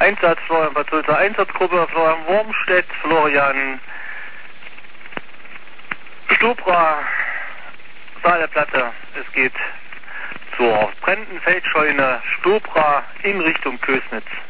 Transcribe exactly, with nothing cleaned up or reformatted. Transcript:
Einsatz, Florian Patzulzer, Einsatzgruppe, Florian Wormstedt, Florian Stubra, Saaleplatte. Es geht zur brennenden Feldscheune Stubra in Richtung Kösnitz.